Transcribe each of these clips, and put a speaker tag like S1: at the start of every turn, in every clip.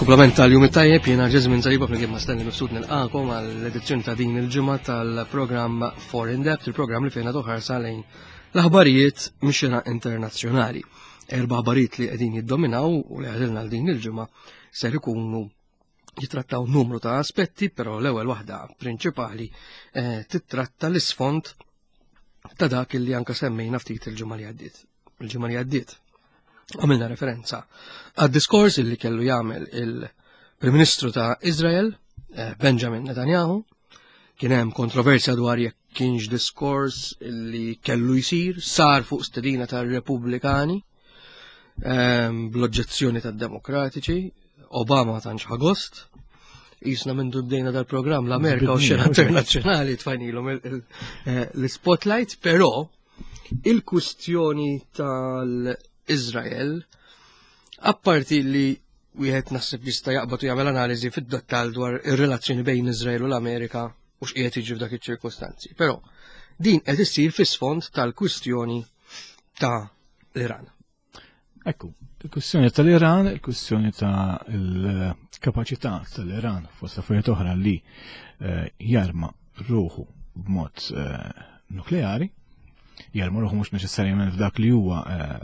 S1: Komplement tal-jum it-tajjeb jiena Ġezmin Zariba fl-imkien ma' Stanley Mifsud nilqakom għall-edizzjoni ta' din il-ġimgħa tal-programm For In Depth, il-programm li fejn toħarsa lejn l-aħbarijiet mixina internazzjonali. 4 aħbarijiet li qegħdin jiddominaw u li għadilna l din il-ġimgħa ser ikunu jitrattaw numru ta' aspetti, però l-ewwel waħda prinċipali titratta l-isfond ta' dak li anke semmejna ftit il-ġimgħa li għaddiet. Il-ġimgħa li għaddiet għamilna referenza għad-diskors li kellu jagħmel il-Prim Ministru ta' Izrael, Benjamin Netanyahu. Kien hemm kontroversja dwar jekk kienx diskors li kellu jsir, sar fuq stedina tar-Repubblikani, bl-oġġezzjoni tad-Demokratiċi. Obama ma tantx ħagost. Isna minn bdejna dal-programm l-Amerika u x-xena internazzjonali tfajnilhom l-spotlight, però il-kwistjoni tal-Izrael, apparti li wieħed naħseb jista' jaqbad u jagħmel analiżi fid-dettall dwar ir-relazzjoni bejn Iżrael u l-Amerika u x'qiegħed jiġri f'dak iċ-ċirkostanzi. Però din qed issir fis-sfond tal-kwistjoni ta' l-Iran.
S2: Ekku, il-kwistjoni tal-Iran, il-kwistjoni ta' l-kapaċità tal-Iran fost affarijiet oħra li jarma ruħu b'mod nukleari, jarma ruħu mhux neċessarjament f'dak li huwa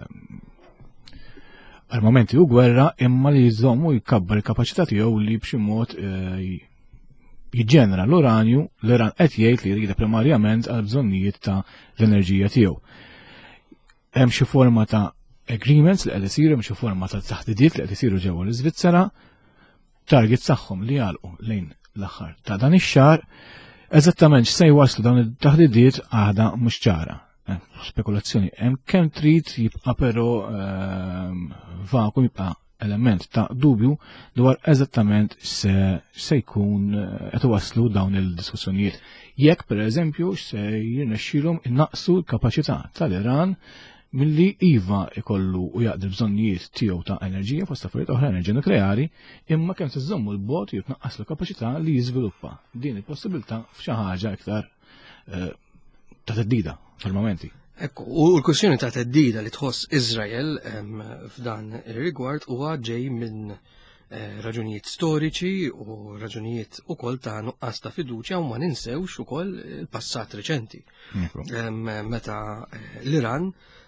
S2: armamenti u gwerra, imma li jżommu jkabbar il-kapaċità tiegħu li b'xi mod jiġġenera l-uranju. L-Iran qed jgħid li jrida primarjament għal bżonnijiet ta' l-enerġija tiegħu. Hemm xi forma ta' agreements li qed isiru, hemm xi forma ta' taħdidiet li qed isiru ġewwa l-Iżvizzera, targets tagħhom li jgħalqu lejn l-aħħar ta' dan ix-xahar. Eżattament x'se jwasslu dawn it-taħdidiet għadha mhux ċara. Spekulazzjoni hemm kemm trid jibqa' però vakum, jibqa' element ta' dubju dwar eżattament se jkun qed iwasslu dawn il-diskussjonijiet. Jekk pereżempju se jirnexxielhom innaqsu l-kapaċità tal-Iran milli iva ikollu u jaqdi bżonnijiet tiegħu ta' enerġija fost affarijiet oħra, enerġija nukleari, imma kemm tiżommu l-bot jitnaqqas l-kapaċità li jiżviluppa din il-possibilità f'xi ħaġa iktar ta' teddida fil-momenti.
S1: Ekku, u l-kwestjoni ta' teddida li tħoss Izrael f'dan ir-rigward huwa ġej minn raġunijiet storiċi u raġunijiet ukoll ta' nuqqas ta' fiduċja, u ma ninsewx ukoll il-passat reċenti. Meta l-Iran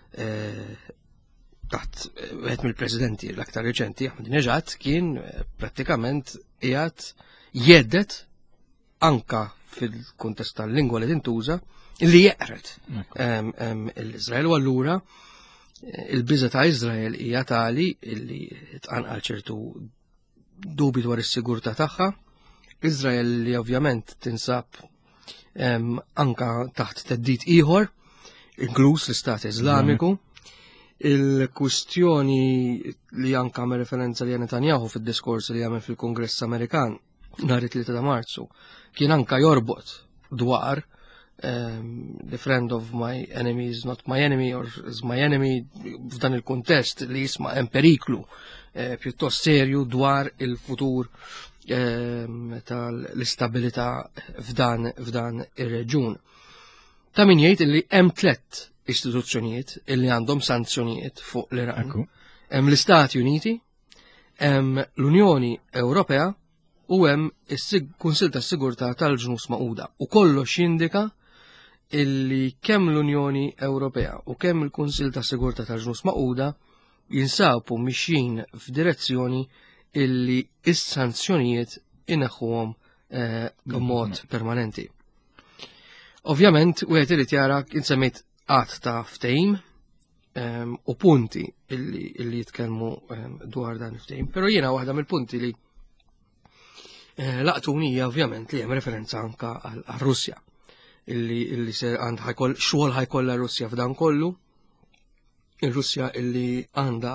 S1: taħt wieħed mill-presidenti l-aktar reċenti, Ahmadinejad, kien prattikament qiegħed jeddet anka fil-kuntest tal-lingwa li tintuża li jeqret l-Izrael, u allura il-biża ta' Izrael hija tali li tqanqal ċertu dubi dwar is-sigurtà tagħha. Izrael li ovvjament tinsab anka taħt teddid ieħor, inkluż l-Istat Iżlamiku. Il-kwistjoni li anka għamel referenza li Netanyahu fid-diskors li għamel fil-Kongress Amerikan nhar it-3 ta' Marzu kien anka jorbot dwar the friend of my enemy is not my enemy, or is my enemy, f'dan il-kontest li jisma' hemm periklu pjuttost serju dwar il-futur tal-istabilità f'dan ir-reġjun. Ta' min jgħid li hemm 3 istituzzjonijiet illi għandhom sanzjonijiet fuq l-Iran. Hemm l-Istati Uniti, hemm l-Unjoni Ewropea u hemm il-Kunsill tas-Sigurtà tal-Ġnus Magħquda. U kollox jindika illi kemm l-Unjoni Ewropea u kemm il-Kunsill tas-Sigurtà tal-Ġnus Magħquda jinsabu mixjin f'direzzjoni illi is-sanzjonijiet ineħħuhom b'mod permanenti. Ovvjament, wieħed irid jara insemmejt qatt ta' ftehim u punti illi jitkellmu dwar dan il-ftehim, però jiena waħda mill-punti li laqtuni hija ovvjament li hemm referenza anka għal-Russja illi se xogħol ħajkollha Russja f'dan kollu. Ir-Russja illi għandha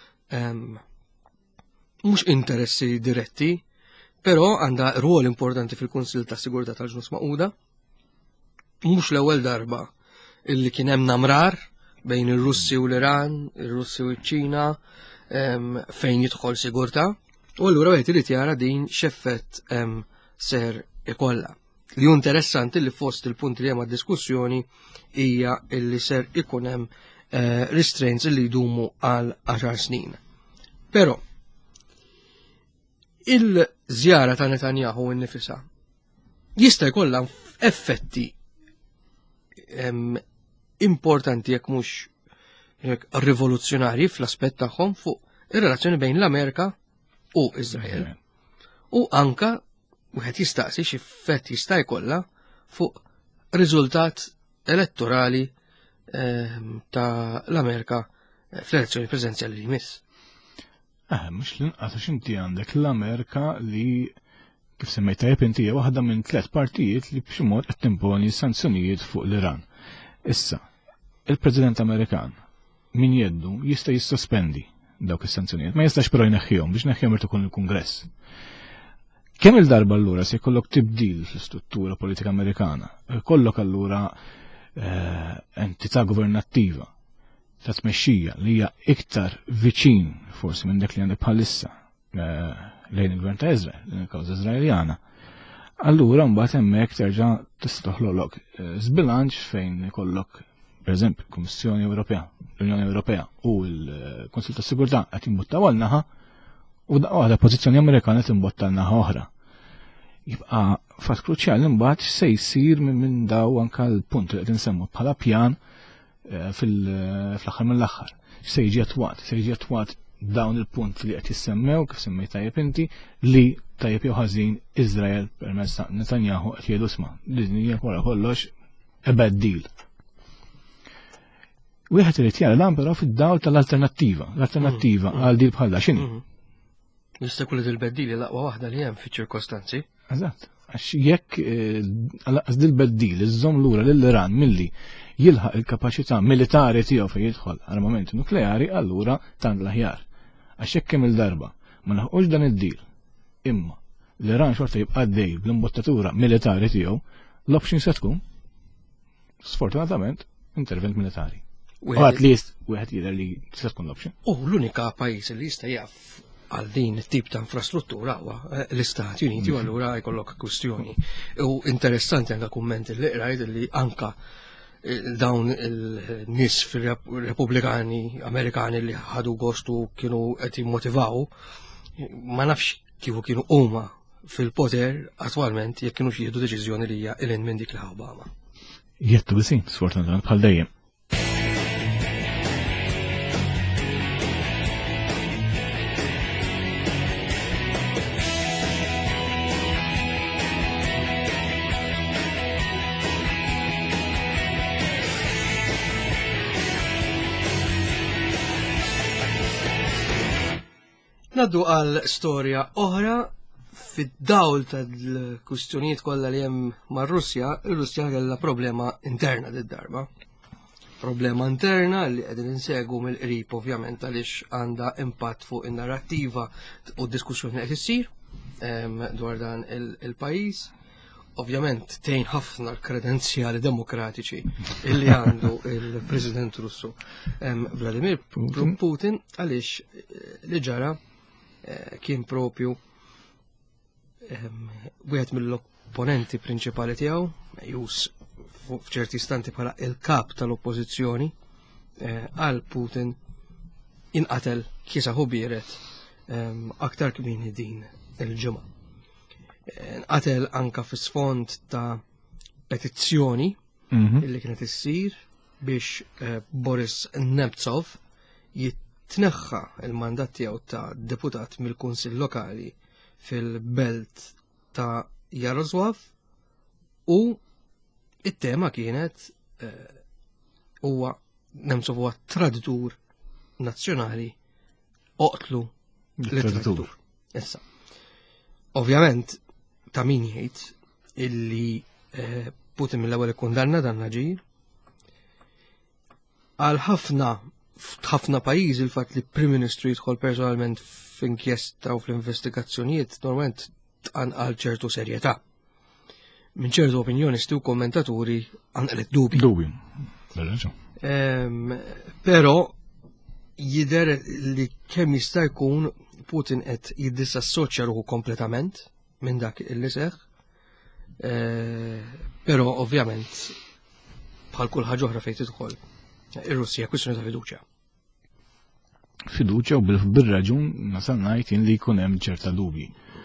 S1: mhux interessi diretti, però għandha rwol importanti fil-Kunsill tas-Sigurtà tal-Ġnus Magħquda. Mhux l-ewwel darba illi kien hemm namrar bejn ir-Russi u l-Iran, ir-Russi u ċ-Ċina fejn jidħol sigurtà, u allura wieħed irid jara din x'effett ser ikollha. Li hu interessanti li fost il-punti li hemm għad-diskussjoni hija illi ser ikun hemm restraints li jdumu għal 10 snin. Però il-żjara ta' Netanyahu innifisha jista' jkollha effetti importanti jekk mhux rivoluzzjonarji fl-aspett tagħhom fuq ir-relazzjoni bejn l-Amerika u Iżrael. U anka wieħed jistaqsi x'effett jista' jkollha fuq riżultat elettorali ta' l-Amerika fl-elezzjoni preżenzjali li jmiss.
S2: Mhux l-inqas għax inti għandek l-Amerika li kif semmejta inti hija waħda minn 3 partijiet li b'xi mod qed timponi sanzjonijiet fuq l-Iran. Issa, il-President Amerikan min jeddu jista' jissospendi dawk is-sanzjonijiet, ma jistax però jneħħihom biex neħħihom irid ikun il-Kungress. Kemm il-darba allura se jkollok tibdil fl-istruttura politika Amerikana, jkollok allura entità governattiva ta' tmexxija li hija iktar viċin forsi minn dak li għandek bħalissa lejn il-Gvern ta' Iżrael, lejn il-kawża Iżraeljana. Allura mbagħad hemmhekk terġa' tista' toħlolok żbilanċ fejn ikollok pereżempju l-Kummissjoni Ewropea, l-Unjoni Ewropea u l-Kunsill tas-Sigurtà qed jimbuttaw għal naħa u waħda pożizzjoni Amerikana timbotta għal naħa oħra. Jibqa' fatt kruċjali mbagħad se jsir minn daw anke l-punt li qed insemmu bħala pjan fl-aħħar mill-aħħar. Se jiġi attwat dawn il-punt li qed jissemmew kif semmej tajjeb inti li tajjeb jew ħażin Iżrael permezz ta' Netanyahu qed jgħidu isma' din hija wara kollox a bad deal. Wieħed irid jara dan però fid-dawl tal-alternattiva. L-alternattiva għal dil bħalha x'inhi?
S1: Jista' jkun il-bad deal l-aqwa waħda li hemm fiċ-ċirkostanzi.
S2: Eżatt. Għax jekk għal dil-bad deal iżżomm lura lill-Iran milli jilħaq il-kapaċità militari tiegħu fejn jidħol armamenti nukleari, allura tant l-aħjar. Għax jekk kemm il-darba ma naħqux dan id-deal, imma l-Iran xorta jibqa' dej bl-imbottatura militari tiegħu, l-option se tkun sfortunatament intervent militari. U at least wieħed jidher li se tkun l-option.
S1: U l-unika pajjiż li jista' jaf għal din it-tip ta' infrastruttura huwa l-Istati Uniti u allura jkollok kwistjoni. U interessanti anke kumment li qrajt li anka dawn il-nies fil-Repubblikani Amerikani li ħadu gostu kienu qed jimmotivaw ma nafx kieku kienu huma fil-poter attwalment jekk kienu jieħdu deċiżjoni li hija ilin minn dik l-Obama.
S2: Jettu bisin, sfortunatament bħal dejjem.
S1: Naddu għal storja oħra fid-dawl tal-kwistjonijiet kollha li hemm mar-Russja, ir-Russja kellha problema interna d-darba. Problema interna li qegħdin insegwu mill-qrib ovvjament għaliex għandha impatt fuq in-narrattiva u d-diskussjoni qed issir dwar dan il-pajjiż. Ovvjament tgħin ħafna l-kredenzjali demokratiċi illi għandu il-President Russu Vladimir Putin għaliex li ġara kien propju wieħed mill-opponenti prinċipali tiegħu, jus f'ċerti istanti bħala il-kap tal-oppożizzjoni għal Putin inqatel kiesaħu bieret aktar kmini din il-ġimgħa. Inqatel anka fis-sfond ta' petizzjoni illi kienet issir biex Boris Nemtsov tneħħa il-mandat tiegħu ta' deputat mill-Kunsill Lokali fil-belt ta' Jarosław u it-tema kienet huwa Nemtsov huwa traditur nazzjonali oqtlu l-traditur. Issa. Ovvjament ta' min jgħid illi Putin mill-ewwel ikkundanna dan l-aġir għal ħafna pajjiżi il-fatt li Prim Ministru jidħol personalment f'inkjesta u fl-investigazzjonijiet normalment tqanqal ċertu serjetà. Minn ċertu opinjonisti u kommentaturi għanqlet dubi. Però jidher li kemm jista' jkun Putin qed jiddisassoċja ruħu kompletament minn dak illi seħħ. Però ovvjament bħal kull ħaġa oħra fejn tidħol ir-Russja kwistjoni ta' fiduċja.
S2: Fiduċja u bil-raġun nasal ngħid li jkun hemm ċerta dubji.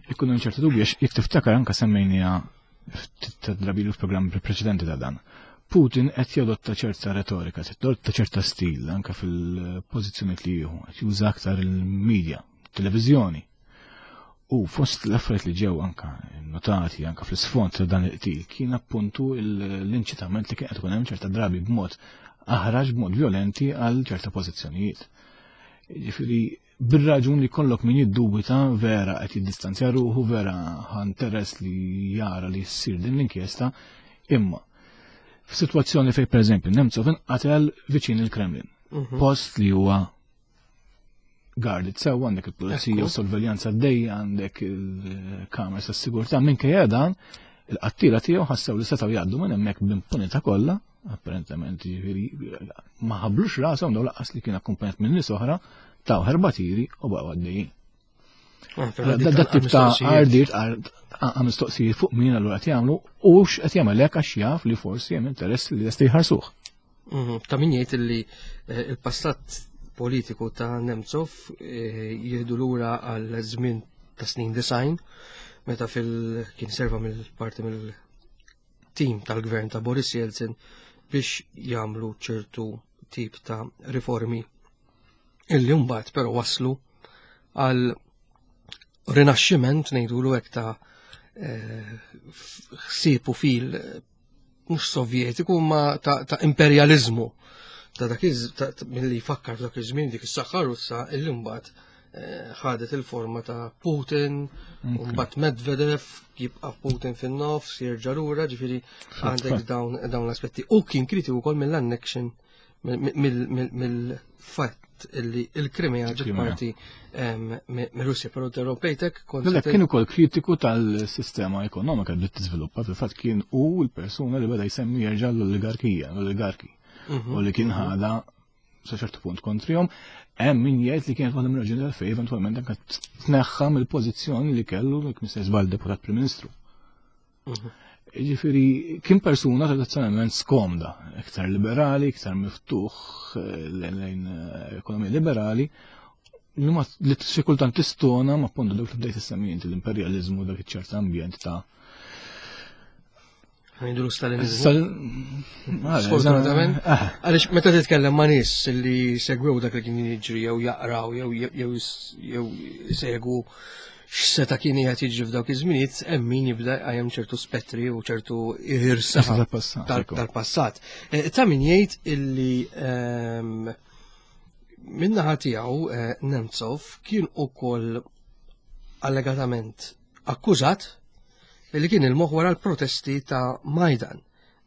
S2: ikkun hemm ċertu dubju jekk tiftakar anke semmejniha drabilu f'programm preċedenti ta' dan. Putin qed jadotta ċerta retorika, jadotta ċerta stil anke fil-pożizzjonijiet li jieħu, qed juża aktar il-medja, televiżjoni. U fost l-affarijiet li ġew anke notati anke fl-isfond ta' dan il-qtil kien appuntu l-inċitament li kien qed ikun hemm ċerta drabi b'mod aħraġ b'mod violenti għal ċerta pożizzjonijiet. Ġifieri bir-raġun li kollok min jiddubita vera qed jiddistanzja ruħu vera ħanteress li jara li ssir din l-inkjesta imma f'sitwazzjoni fejn pereżempju Nemtsov inqatel viċin il-Kremlin. Post li huwa guarded sew għandek il-pulizija u sorveljanza għaddejja għandek il-kameras tas-sigurtà minkejja dan il-qattila tiegħu ħassew li setgħu jgħaddu minn hemmhekk b'impunità kollha, apparentement ma ħablux rashom daw laqqas li kien akkumpanjat minn nies oħra taw ħerba tiri u baqgħu għaddejjin. Dat tip ta' għardiet mistoqsijiet fuq min allura qed jagħmlu u x'qed jagħmel hekk għax jaf li forsi hemm interess li jista' jħarsuh.
S1: Ta' min jgħid li il-passat politiku ta' Nemtsov jieħdu lura għal żmien ta' snin design meta kien serva mill-parti mill-tim tal-gvern ta' Boris Yeltsin biex jagħmlu ċertu tip ta' riformi illi mbagħad però waslu għal rinaxximent ngħidulu hekk ta' ħsieb u fil mhux sovjetiku ma ta' imperjaliżmu ta' dak milli jfakkar dak iż-żmien dik is-saħħa Russa illi mbagħad ħadet il-forma ta' Putin u mbagħad Medvedev jibqa' Putin fin-nofs jerġa' lura ġifieri għandek dawn l-aspetti. U kien kritiku wkoll mill-annexion mill-fatt illi il-Krimea ġiet parti mir-Russja, però Ewropejtek kont.
S2: Kien ukoll kritiku tal-sistema ekonomika li tiżviluppa, fil-fatt kien hu l-persuna li beda jsemmi jerġa' l-oligarki. U li kien ħada sa ċertu punt kontrihom, hemm min jgħid li kienet waħda mir-raġuni għalfejn eventwalment anke tneħħa mill-pożizzjoni li kellu l-Minister Żball deputat Prim Ministru. Jiġifieri kien persuna tradizzjonalment skomda, iktar liberali, iktar miftuħ lejn ekonomija liberali, li xi kultant tistona ma' appuntu dawk li bdejt is-semmijenti l-imperjaliżmu dak iċ-ċert ambjent ta'
S1: Għajdu l-Stalinizmu. Sfortunatament. Għalix, meta titkellem ma' nies li segwew dak li kien jiġri jew jaqraw jew segwu x'seta kien qed jiġri f'dawk iż-żminijiet, hemm min jibda qajjem ċertu spettri u ċertu irsaħ tal-passat. Ta' min jgħid illi min-naħa tiegħu Nemtsov kien ukoll allegatament akkużat li kien il-moħ wara l-protesti ta' Majdan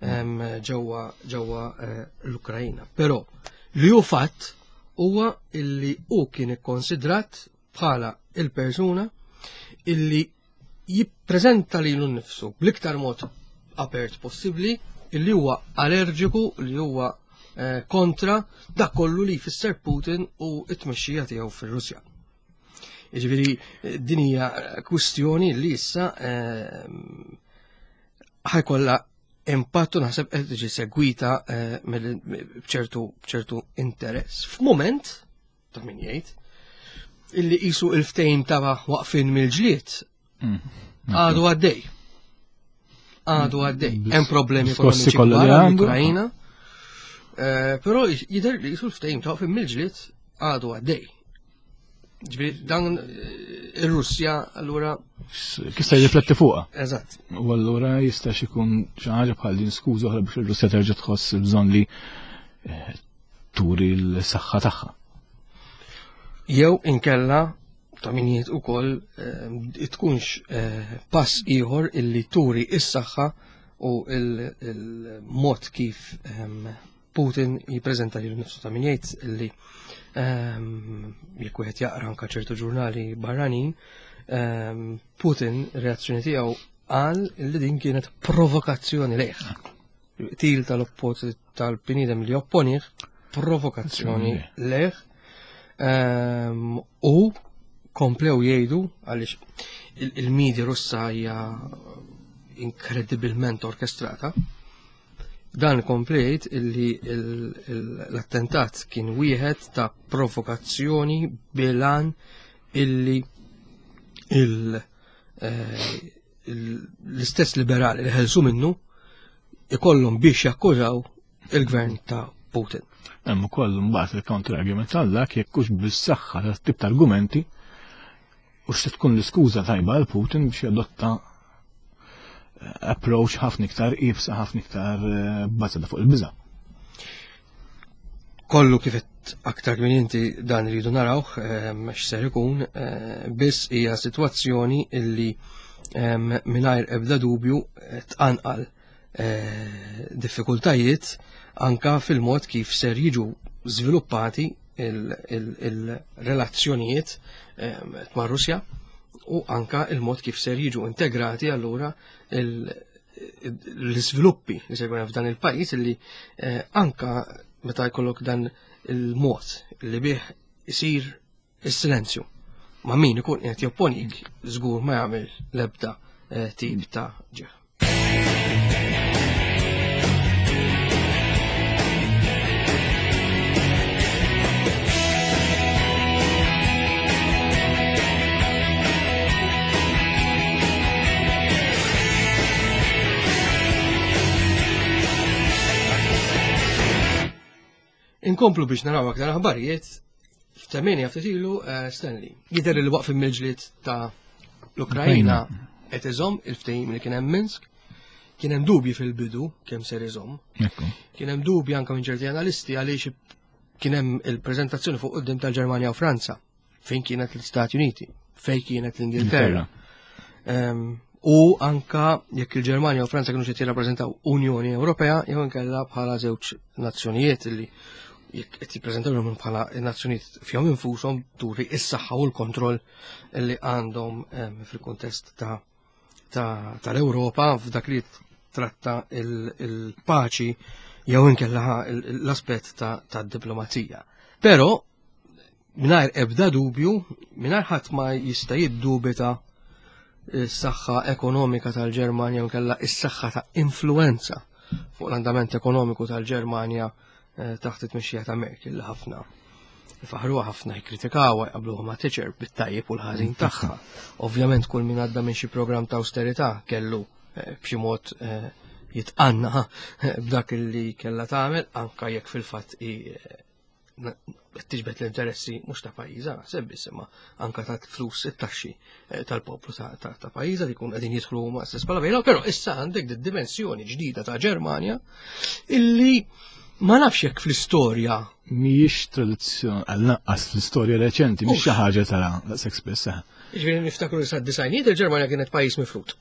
S1: ġewwa l-Ukrajina. Però li hu fatt huwa illi hu kien ikkonsidrat bħala il-persuna illi jippreżenta lilu nnifsu bl-iktar mod apert possibbli illi huwa allerġiku li huwa kontra dak kollu li jfisser Putin u t-tmexxija tiegħu fir-Russja. Jiġifieri din hija kwistjoni li issa ħajkollha impattu naħseb qed tiġi segwita b'ċertu interess. F'mument ta' min jgħid illi qisu l-ftehim ta' waqfin mill-ġlied għadu għaddej. Hemm problemi ekonomiċi kbar għall-Ukrajna, però jidher li qisu l-ftehim ta' waqfin mill-ġlied għadu għaddej. Ġifieri dan ir-Russja allura
S2: kista jirrifletti fuqha.
S1: Eżatt.
S2: U allura jistax ikun xi ħaġa bħal din skuża oħra biex ir-Russja terġa' tħoss il-bżonn li turi l-saħħa tagħha.
S1: Jew inkella ta' min jgħid ukoll tkunx pass ieħor illi turi s-saħħa u il-mod kif Putin jippreżenta lilu nnifsu ta' min jgħid illi jekk wieħed jaqra anke ċertu ġurnali barranin, Putin reazzjoni tiegħu qal li din kienet provokazzjoni lejh. Til tal-bniedem li opponih, provokazzjoni lejh, u komplew jgħidu għaliex il-medja Russa hija inkredibilment orkestrata. Dan komplejt illi l-attentat kien wieħed ta' provokazzjoni bilan illi l-istess liberali li ħelsu minnu ikollhom biex jakkużaw il-gvern ta' Putin.
S2: Hemm ukoll mbagħad il-counter argument għallak jekk hux bis-saħħa ta' tip ta' argumenti u x'se tkun l-iskuża tajba għal Putin biex jadotta approach ħafna iktar ibsa ħafna iktar bbażata fuq il-biża'.
S1: Kollu kifet aktar minn inti dan iridu narawh x'ser ikun biss hija sitwazzjoni illi mingħajr ebda dubju tqanqal diffikultajiet anka fil-mod kif ser jiġu żviluppati il-relazzjonijiet ma' Russja u anka il-mod kif ser jiġu integrati allura l-iżviluppi li se jkun f'dan il-pajjiż illi anka meta jkollok dan il-mod li bih isir is-silenzju ma' min ikun qed jopponik żgur ma jagħmel l-ebda tip ta' ġeħ. Inkomplu biex naraw aktar aħbarijiet f'temeni ilu Stanley. Jidher li waqf il-miġliet ta' l-Ukrajna qed iżomm il-ftehim li kien hemm Minsk, kien hemm dubji fil-bidu kemm ser iżomm. Kien hemm dubji anke minn ċerti analisti għaliex kien hemm il-preżentazzjoni fuq quddiem tal-Ġermanja u Franza, fejn kienet l-Istati Uniti, fejn kienet l-Ingilterra. U anka jekk il-Ġermanja u Franza kienu qed jirrappreżentaw Unjoni Ewropea jew inkella bħala żewġ nazzjonijiet illi jekk qed jippreżentawhom bħala nazzjonijiet fihom infushom turi is-saħħa u l-kontroll li għandhom fil-kuntest tal-Ewropa f'dak li tratta il-paċi jew inkella l-aspett tad-diplomazija. Però mingħajr ebda dubju, mingħajr ħadd ma jista' jiddubita is-saħħa ekonomika tal-Ġermanja jew inkella is-saħħa ta' influenza fuq l-andament ekonomiku tal-Ġermanja taħt it-tmexxija ta' Merkel li ħafna ifaħruha ħafna jikkritikawha jqabluha ma' Thatcher bit-tajjeb u l-ħażin tagħha. Ovvjament kull min għadda minn xi programm ta' austerità kellu b'xi mod jitqanna b'dak li kellha tagħmel anke jekk fil-fatt tiġbed l-interessi mhux ta' pajjiżha naħseb imma anke ta' flus it-taxxi tal-poplu ta' pajjiżha li jkun qegħdin jidħlu ma' stess bħala bejna, però issa għandek dimensjoni ġdida ta' Ġermanja illi ma nafx jekk fl-istorja
S2: mhijiex tradizzjoni għal-naqqas fl-istorja reċenti mhix xi ħaġa tara daqshekk spess.
S1: Jiġifieri niftakru sa d-disajnijiet il-Ġermanja kienet pajjiż mifrut.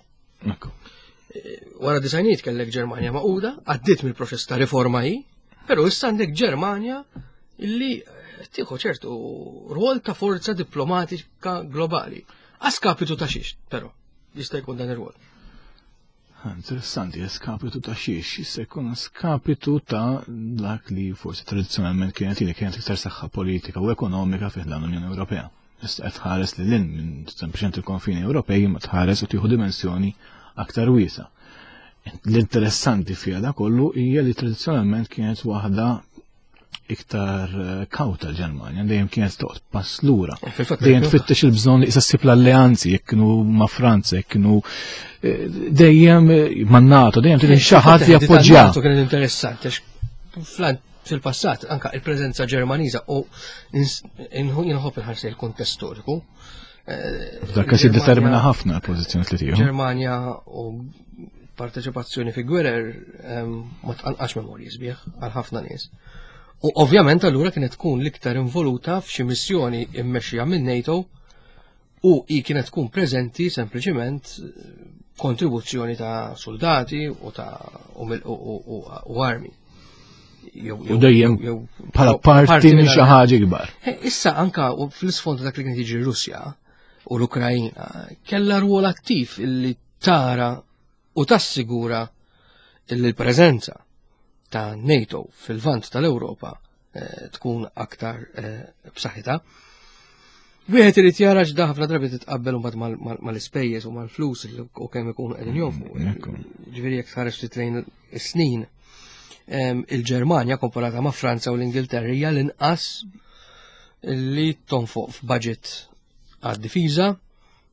S1: Wara d-disajnijiet kellek Ġermanja maquda, għaddiet mill-proċess ta' riforma hi, però issa għandek Ġermanja illi tieħu ċertu rwol ta' forza diplomatika globali. Għaskapitu ta' xiex, però jista' jkun dan ir-rwol.
S2: Interessanti, skapitu ta' xiex, jista' jkun skapitu ta' dak li forsi tradizzjonalment kienet iktar saħħa politika u ekonomika fih l-Unjoni Ewropea. Issa qed tħares lil hinn minn sempliċement il-konfini Ewropej ma tħares u tieħu dimensjoni aktar wiesa'. L-interessanti fiha da kollu hija li tradizzjonalment kienet waħda iktar kawta l-Ġermanja, dejjem kienet toqgħod pass lura. Dejjem tfittex il-bżonn li issib l-alleanzi jekk kienu ma' Franza, jekk kienu dejjem man-NATO, dejjem tidin xi ħadd li jappoġġja.
S1: Kien interessanti fil-passat anke il-preżenza Ġermaniża u inħobb inħarsej il-kuntest storiku.
S2: Dak se jiddetermina ħafna l-pożizzjoni li tieħu.
S1: Ġermanja u parteċipazzjoni fi gwerer ma tqanqax memorji sbieħ għal ħafna nies. U ovvjament allura kienet tkun l-iktar involuta f'xi missjoni immexxija minn NATO u hi kienet tkun preżenti sempliċement kontribuzzjoni ta' soldati u armi.
S2: U dejjem bħala parti minn xi ħaġa kbar.
S1: Issa anka fl-isfond dak li kienet jiġri Russja u l-Ukrajina kellha rwol attiv illi tara u tassigura illi l-preżenza ta' NATO fil-vant tal-Ewropa tkun aktar b'saħħitha. Wieħed irid jara x'da ħafna drabi titqabbel mbagħad mal-ispejjeż u mal-flus u kemm ikunu qegħdin jonfqu. Ġifieri jekk tħares ftit lejn is-snin il-Ġermanja komparata ma' Franza u l-Ingilterra hija l-inqas li tonfoq f'budget għad-difiża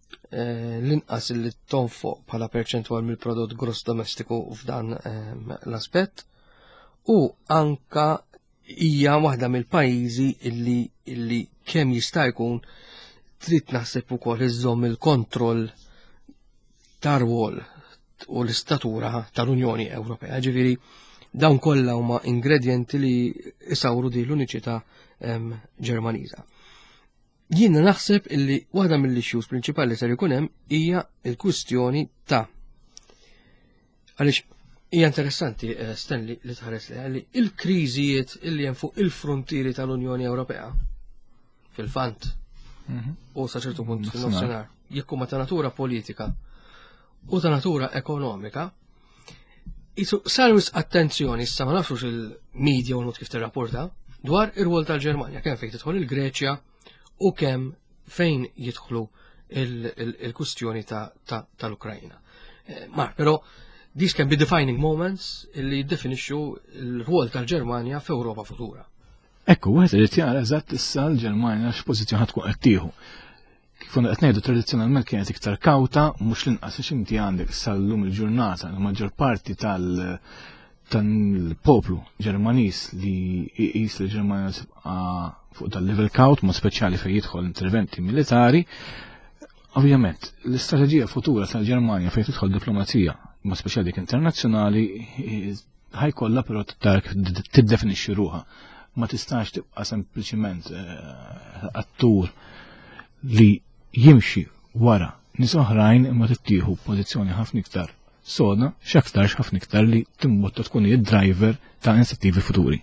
S1: l-inqas li tonfoq bħala perċentwal mill-prodott gross domestiku f'dan l-aspett u anka hija waħda mill-pajjiżi illi kemm jista' jkun trid naħseb ukoll iżżomm il-kontroll tar-rwol u l-istatura tal-Unjoni Ewropea. Ġifieri dawn kollha huma ingredjenti li isawru din l-uniċità Ġermaniża. Jiena naħseb illi waħda mill-issues prinċipali ser ikun hemm hija l-kwistjoni ta' għaliex hija interessanti Stanley li tħares li il-kriżijiet illi hemm fuq il-frontieri tal-Unjoni Ewropea fil-fant u sa ċertu punt fin-nofsinhar jekk huma ta' natura politika u ta' natura ekonomika saru attenzjoni issa ma nafux il-medja u l-mod kif tirrapporta dwar ir-rwol tal-Ġermanja kemm fejn tidħol il-Greċja u kemm fejn jidħlu il-kustjoni tal-Ukrajna. Però these can be defining moments illi jiddefinixxu l-rwol tal-Ġermanja f'Ewropa futura.
S2: Ekku, wieħed irid jara eżatt issa l-Ġermanja x'pożizzjoni tkun qed tieħu. Kif konna qed ngħidu tradizzjonalment kienet iktar kawta mhux l-inqas għax inti għandek sal-lum il-ġurnata l-maġġor parti tal-poplu Ġermaniż li jqis li Ġermanja fuq tal-level kaut ma speċjali fejn jidħol interventi militari. Ovvjament, l-istrateġija futura tal-Ġermanja fejn tidħol diplomazija ma speċjali dik internazzjonali ħajkollha però tiddefinixxi ruha. Ma tistax tibqa' sempliċiment attur li jimxi wara nies oħrajn imma tittieħu pożizzjoni ħafna iktar soda x'aktarx ħafna iktar li timbotta tkun id-driver ta' inizjattivi futuri.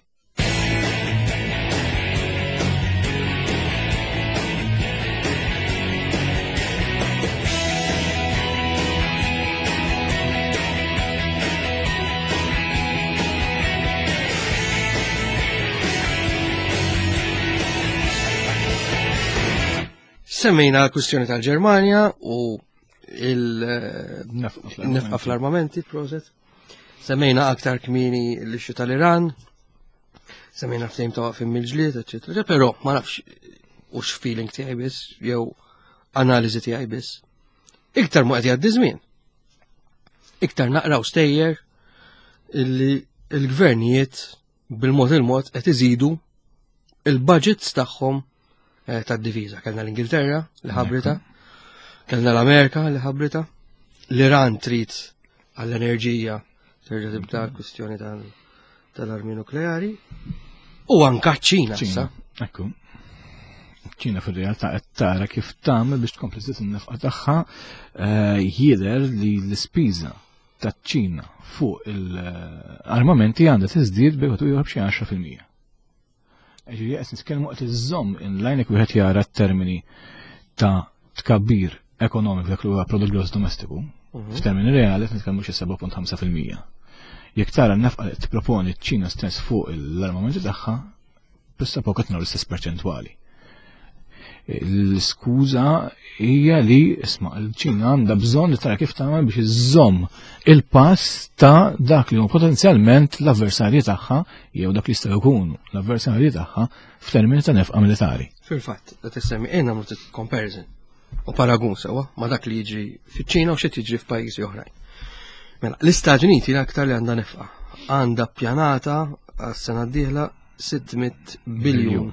S1: Semmejna l-kwistjoni tal-Ġermanja u il-nefqa fl-armamenti, proset. Semmejna aktar kmini l-ixxu tal-Iran, semmejna ftehim ta' waqfim mill-ġlied, eccetera. Però ma nafx ux feeling tiegħi biss jew analiżi tiegħi biss. Iktar mu qed jgħaddi żmien. Iktar naqraw stejjer illi l-gvernijiet bil-mod qed iżidu il-budgets tagħhom tad-diviża. Kellna l-Ingilterra li ħabrita, kellna l-Amerika li ħabrita, l-Iran trid għall-enerġija terġa' tibda l-kwistjoni tal-armi nukleari u anke ċ-Ċina issa.
S2: Ekku. ċina fil-realtà qed tara kif tagħmel biex tkompli żid in-nefqa tagħha jidher li l-ispiża taċ-Ċina fuq il-armamenti għandha tiżdied bejn ieħor b'xi 10%. Ġifieri qed nitkellmu qed iżomm inlajnek wieħed jara t-termini ta' tkabbir ekonomiku dak li huwa prodott gross domestiku. F'termini reali qed nitkellmu xi 7.5%. Jekk tara n-nefqa li tipproponi ċ-Ċina stess fuq l-armamenti tagħha, bissa poket nagħmlu l-istess perċentwali. L-skuża hija li isma' l-Ċina għandha bżonn li tara kif tagħmel biex iżomm il-pass ta' dak li hu potenzjalment l-avversarji tagħha jew dak li jistgħu jkunu l-avversarji tagħha f'termini ta' nefqa militari.
S1: Fil-fatt, qed issemmi nagħmlu comparison u paragun sewwa ma' dak li jiġri fiċ-Ċina u x'qed jiġri f'pajjiżi oħrajn. Mela, l-Istati Uniti l-aktar li għandha nefqa għandha ppjanata għas-sena d-dieħla $600 biljun.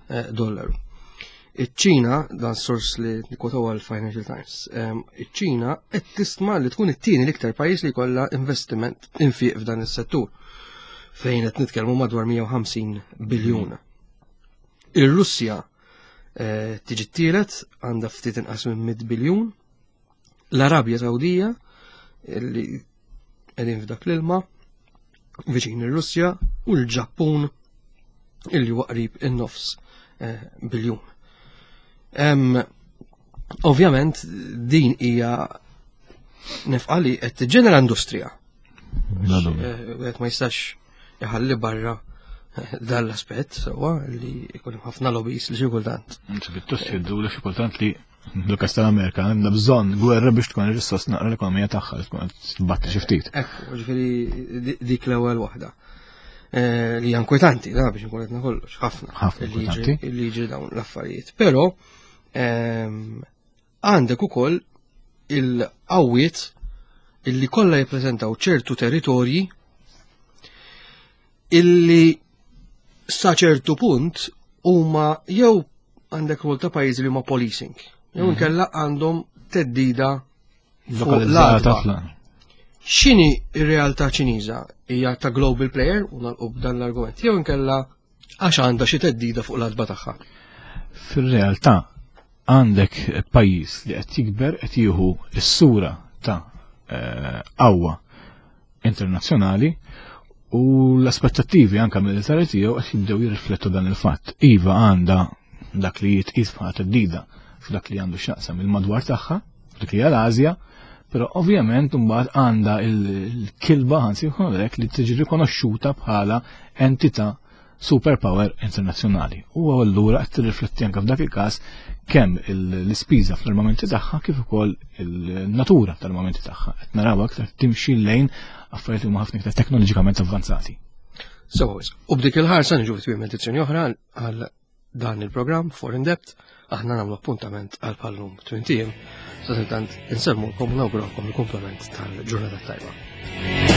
S1: Iċ-Ċina, dan sors li nikwotaw għal-Financial Times, iċ-Ċina qed tisma' li tkun it-tieni l-iktar pajjiż li jkollha investiment infiq f'dan is-settur fejn qed nitkellmu madwar 150 biljun. Ir-Russja tiġi t-tielet għandha ftit inqas minn 100 biljun. L-Arabja Sawdija li qegħdin f'dak l-ilma viċin ir-Russja u l-Ġappun illi huwa qrib in-nofs biljun. Ovvjament din hija nefqa li qed tiġġenera industrija. Qed ma jistax iħalli barra dan l-aspett sewwa li jkun hemm ħafna lobbies li xi kultant.
S2: Inti pittost jiddu li xi kultant li l-Lukas tal-Amerika għandha bżonn gwerra biex tkun irrissos naqra l-ekonomija tagħha li tkun qed tbatti xi ftit.
S1: Ekku, ġifieri dik l-ewwel waħda. Li hija inkwetanti biex nkun qed kollox ħafna li jiġri dawn l-affarijiet. Però għandek ukoll il-qawwiet illi kollha jippreżentaw ċertu territorji illi sa ċertu punt huma jew għandek rol ta' pajjiżi li huma policing, jew inkella għandhom teddida fuq l-adba. X'inhi r-realtà Ċiniża? Hija ta' global player u nagħlqu b'dan l-argument, jew inkella għax għandha xi teddida fuq l-adba tagħha?
S2: Fir-realtà għandek pajjiż li qed jikber qed jieħu s-sura ta' qawwa internazzjonali u l-aspettattivi anke militari tiegħu qed jibdew jirriflettu dan il-fatt. Iva għandha dak li jitqis bħala teddida f'dak li għandu x'jaqsam il-madwar tagħha, f'dik li hija l-Asja, però ovvjament imbagħad għandha l-kilba ħansi jkollek li tiġi rikonoxxuta bħala entità superpower internazzjonali. U allura qed tirrifletti anke f'dak il-każ kemm l-ispiża fl-armamenti tagħha kif ukoll il-natura tal-armamenti tagħha. Qed naraw aktar timxi lejn affarijiet li huma ħafna iktar teknoloġikament avvanzati.
S1: U b'dik il-ħarsa niġu fit edizzjoni oħra għal dan il-programm For in Depth, aħna nagħmlu appuntament għal Pallum Twin Team, sa insemmukom u nawguralkom il-komplement tal-ġurnata tajba.